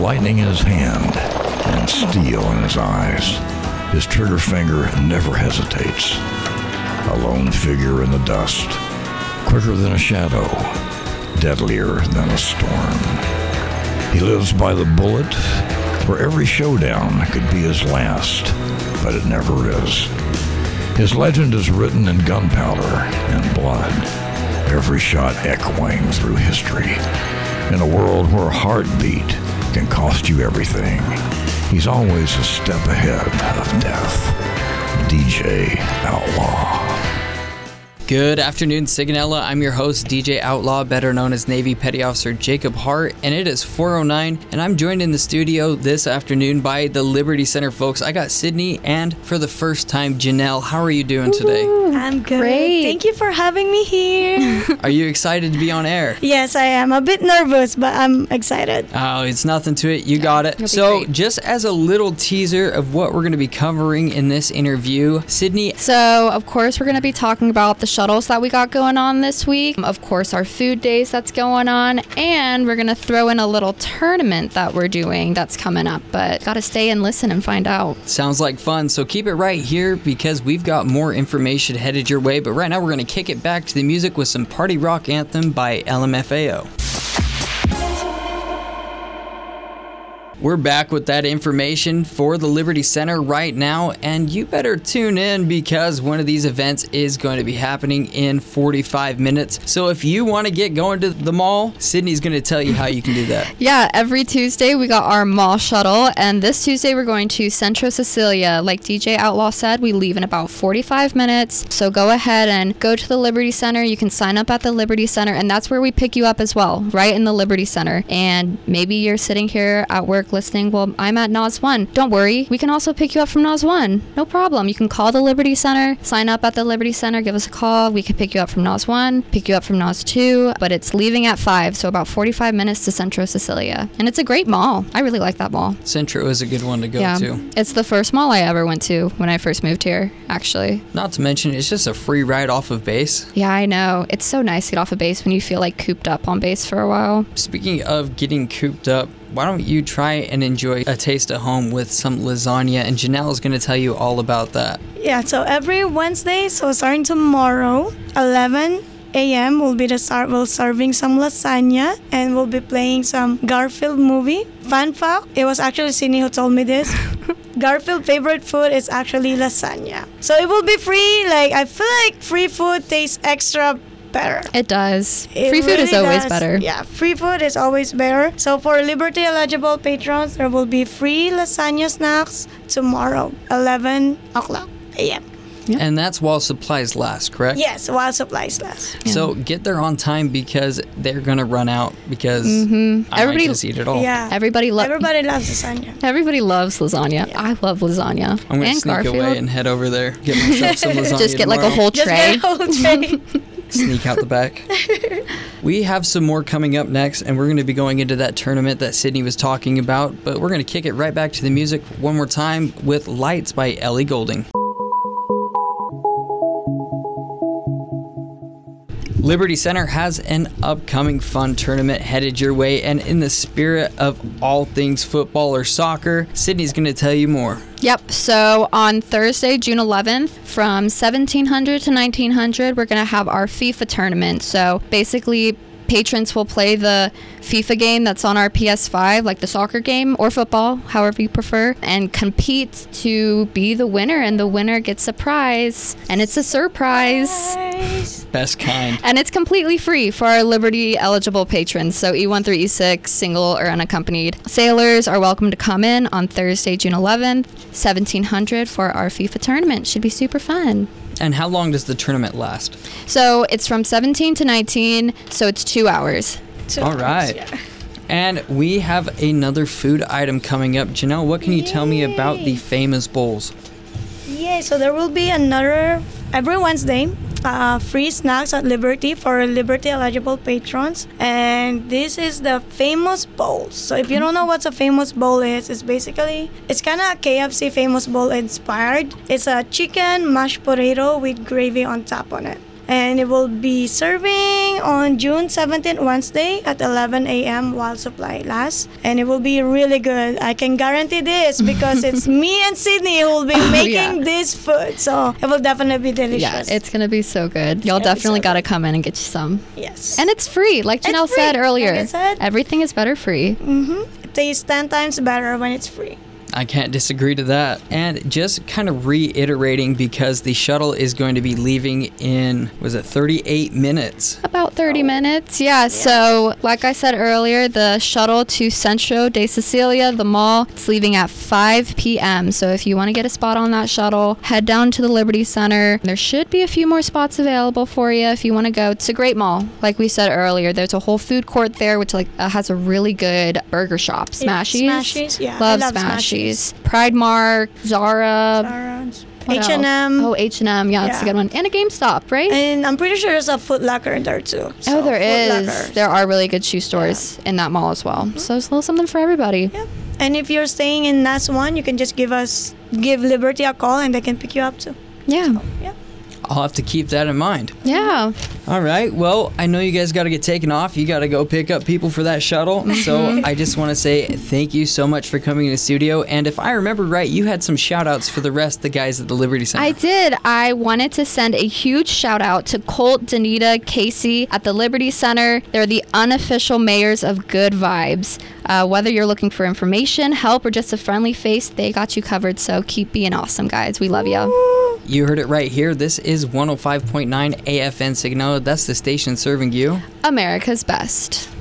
lightning in his hand and steel in his eyes. His trigger finger never hesitates. A lone figure in the dust, quicker than a shadow, deadlier than a storm. He lives by the bullet, where every showdown could be his last, but it never is. His legend is written in gunpowder and blood, every shot echoing through history. In a world where a heartbeat can cost you everything, he's always a step ahead of death. DJ Outlaw. Good afternoon, Sigonella. I'm your host, DJ Outlaw, better known as Navy Petty Officer Jacob Hart, and it is 4:09, and I'm joined in the studio this afternoon by the Liberty Center folks. I got Sydney and, for the first time, Janelle. How are you doing today? I'm good. Great. Thank you for having me here. Are you excited to be on air? Yes, I am. A bit nervous, but I'm excited. Oh, it's nothing to it. You got it. So, just as a little teaser of what we're going to be covering in this interview, Sydney. So, of course, we're going to be talking about the shuttles that we got going on this week. Of course, our food days that's going on. And we're going to throw in a little tournament that we're doing that's coming up. But got to stay and listen and find out. Sounds like fun. So keep it right here because we've got more information headed your way. But right now, we're going to kick it back to the music with some Party Rock Anthem by LMFAO. We're back with that information for the Liberty Center right now, and you better tune in because one of these events is going to be happening in 45 minutes. So if you want to get going to the mall, Sydney's going to tell you how you can do that. Yeah, every Tuesday we got our mall shuttle, and this Tuesday we're going to Centro Sicilia. Like DJ Outlaw said, we leave in about 45 minutes, so go ahead and go to the Liberty Center. You can sign up at the Liberty Center, and that's where we pick you up as well, right in the Liberty Center. And maybe you're sitting here at work listening, well, I'm at NOS 1. Don't worry, we can also pick you up from NOS 1. No problem. You can call the Liberty Center, sign up at the Liberty Center, give us a call. We can pick you up from NOS 1, pick you up from NOS 2, but it's leaving at 5, so about 45 minutes to Centro Sicilia. And it's a great mall. I really like that mall. Centro is a good one to go to. It's the first mall I ever went to when I first moved here, actually. Not to mention, it's just a free ride off of base. Yeah, I know. It's so nice to get off of base when you feel like cooped up on base for a while. Speaking of getting cooped up, why don't you try and enjoy a taste at home with some lasagna, and Janelle is going to tell you all about that. Yeah, so every Wednesday, so starting tomorrow, 11 a.m. we'll serving some lasagna, and we'll be playing some Garfield movie. Fun fact, it was actually Sydney who told me this. Garfield favorite food is actually lasagna. So it will be free. Like, I feel like free food tastes extra better. It does. It Free food really is always does. better. Yeah, free food is always better. So for Liberty eligible patrons, there will be free lasagna snacks tomorrow, 11 o'clock a.m. Yep. And that's while supplies last, correct? Yes, while supplies last. Yeah. So get there on time because they're going to run out because I Everybody- might just eat it all. Yeah. Everybody loves lasagna. Everybody loves lasagna. Yeah. I love lasagna. I'm going to and sneak Garfield. away and head over there, get myself some lasagna Just get like a tomorrow. whole Just tray. get a whole tray. Sneak out the back. We have some more coming up next, and we're going to be going into that tournament that Sydney was talking about, but we're going to kick it right back to the music one more time with Lights by Ellie Goulding. Liberty Center has an upcoming fun tournament headed your way, and in the spirit of all things football or soccer, Sydney's going to tell you more. Yep. So on Thursday, June 11th, from 1700 to 1900, we're going to have our FIFA tournament. So basically, patrons will play the FIFA game that's on our PS5, like the soccer game or football, however you prefer, and compete to be the winner, and the winner gets a prize, and it's a surprise. Nice. Best kind. And it's completely free for our Liberty eligible patrons, so E1 through E6, single or unaccompanied. Sailors are welcome to come in on Thursday, June 11th, 1700 for our FIFA tournament. Should be super fun. And how long does the tournament last? So it's from 17 to 19, so it's 2 hours. All right. Yeah. And we have another food item coming up. Janelle, what can you tell me about the famous bowls? Yeah, so there will be another every Wednesday. Free snacks at Liberty for Liberty eligible patrons, and this is the famous bowl. So if you don't know what a famous bowl is, it's kind of KFC famous bowl inspired. It's a chicken mashed potato with gravy on top on it. And it will be serving on June 17th, Wednesday at 11 a.m. while supply lasts. And it will be really good. I can guarantee this because it's me and Sydney who will be making this food. So it will definitely be delicious. Yeah, it's going to be so good. Y'all It'll be definitely so got to come in and get you some. Yes. And it's free, like It's Janelle free, said earlier. like I said. Everything is better free. It tastes 10 times better when it's free. I can't disagree to that. And just kind of reiterating, because the shuttle is going to be leaving in, was it 38 minutes? About 30 minutes. Yeah, so like I said earlier, the shuttle to Centro de Cecilia, the mall, it's leaving at 5 p.m. So if you want to get a spot on that shuttle, head down to the Liberty Center. There should be a few more spots available for you if you want to go. It's a great mall. Like we said earlier, there's a whole food court there, which has a really good burger shop. Smashies. Smashies, yeah. Love I love Smashies. Smashies. Pride Mark, Zara. What else? H&M. Oh, H&M. Yeah, that's a Yeah. good one. And a GameStop, right? And I'm pretty sure there's a Foot Locker in there too. So, Oh, there Foot is. Locker. There are really good shoe stores in that mall as well. So it's a little something for everybody. Yep. And if you're staying in Nas One, you can just give Liberty a call and they can pick you up too. Yeah. Yeah. I'll have to keep that in mind. Yeah. All right. Well, I know you guys got to get taken off. You got to go pick up people for that shuttle. So I just want to say thank you so much for coming to the studio. And if I remember right, you had some shout outs for the rest of the guys at the Liberty Center. I did. I wanted to send a huge shout out to Colt, Danita, Casey at the Liberty Center. They're the unofficial mayors of Good Vibes. Whether you're looking for information, help, or just a friendly face, they got you covered. So keep being awesome, guys. We love you. You heard it right here. This is 105.9 AFN Signal. That's the station serving you. America's best.